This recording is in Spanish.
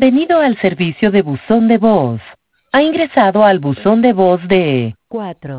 Bienvenido al servicio de buzón de voz. Ha ingresado al buzón de voz de 4